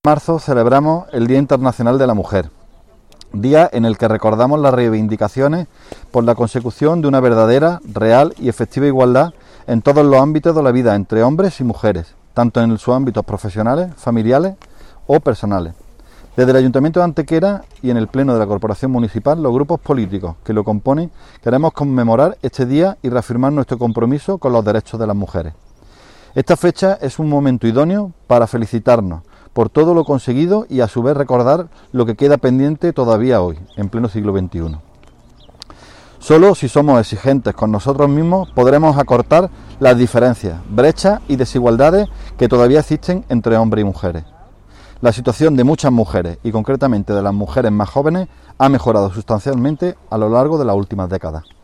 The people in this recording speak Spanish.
Marzo celebramos el Día Internacional de la Mujer, día en el que recordamos las reivindicaciones por la consecución de una verdadera, real y efectiva igualdad en todos los ámbitos de la vida entre hombres y mujeres, tanto en sus ámbitos profesionales, familiares o personales. Desde el Ayuntamiento de Antequera y en el Pleno de la Corporación Municipal, los grupos políticos que lo componen queremos conmemorar este día y reafirmar nuestro compromiso con los derechos de las mujeres. Esta fecha es un momento idóneo para felicitarnos por todo lo conseguido y a su vez recordar lo que queda pendiente todavía hoy, en pleno siglo XXI. Solo si somos exigentes con nosotros mismos podremos acortar las diferencias, brechas y desigualdades que todavía existen entre hombres y mujeres. La situación de muchas mujeres, y concretamente de las mujeres más jóvenes, ha mejorado sustancialmente a lo largo de las últimas décadas.